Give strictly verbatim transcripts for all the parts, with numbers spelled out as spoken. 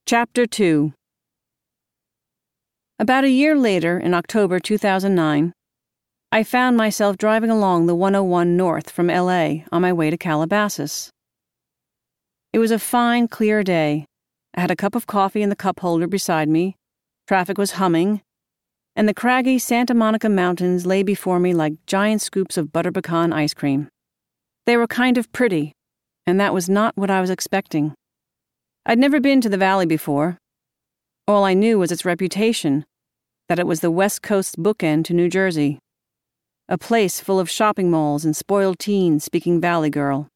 Chapter two. About a year later, in October two thousand nine, I found myself driving along the one oh one north from L A on my way to Calabasas. It was a fine, clear day. I had a cup of coffee in the cup holder beside me, traffic was humming, and the craggy Santa Monica Mountains lay before me like giant scoops of butter pecan ice cream. They were kind of pretty, and that was not what I was expecting. I'd never been to the valley before. All I knew was its reputation, that it was the West Coast's bookend to New Jersey, a place full of shopping malls and spoiled teens speaking Valley Girl.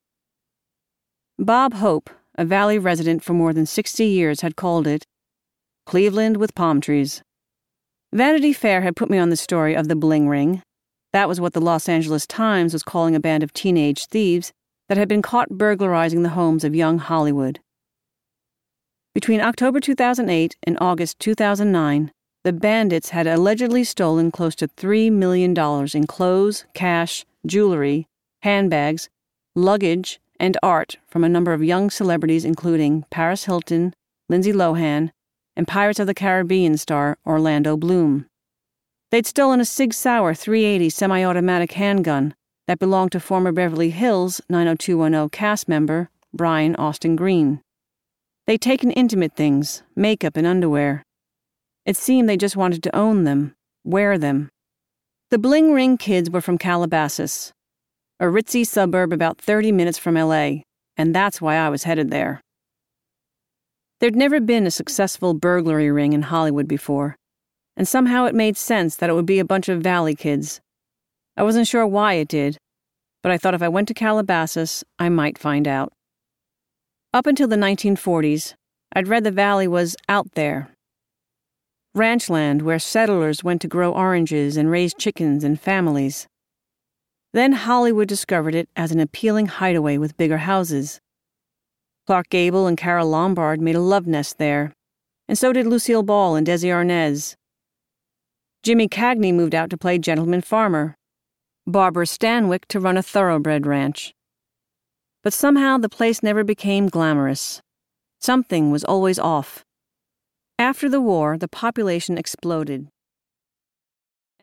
Bob Hope, a Valley resident for more than sixty years, had called it Cleveland with palm trees. Vanity Fair had put me on the story of the Bling Ring. That was what the Los Angeles Times was calling a band of teenage thieves that had been caught burglarizing the homes of young Hollywood. Between October two thousand eight and August two thousand nine, the bandits had allegedly stolen close to three million dollars in clothes, cash, jewelry, handbags, luggage, and art from a number of young celebrities including Paris Hilton, Lindsay Lohan, and Pirates of the Caribbean star Orlando Bloom. They'd stolen a Sig Sauer three eighty semi-automatic handgun that belonged to former Beverly Hills nine oh two one oh cast member Brian Austin Green. They'd taken intimate things, makeup and underwear. It seemed they just wanted to own them, wear them. The Bling Ring kids were from Calabasas, a ritzy suburb about thirty minutes from L A, and that's why I was headed there. There'd never been a successful burglary ring in Hollywood before, and somehow it made sense that it would be a bunch of Valley kids. I wasn't sure why it did, but I thought if I went to Calabasas, I might find out. Up until the nineteen forties, I'd read the Valley was out there. Ranchland where settlers went to grow oranges and raise chickens and families. Then Hollywood discovered it as an appealing hideaway with bigger houses. Clark Gable and Carole Lombard made a love nest there, and so did Lucille Ball and Desi Arnaz. Jimmy Cagney moved out to play gentleman farmer, Barbara Stanwyck to run a thoroughbred ranch. But somehow the place never became glamorous. Something was always off. After the war, the population exploded.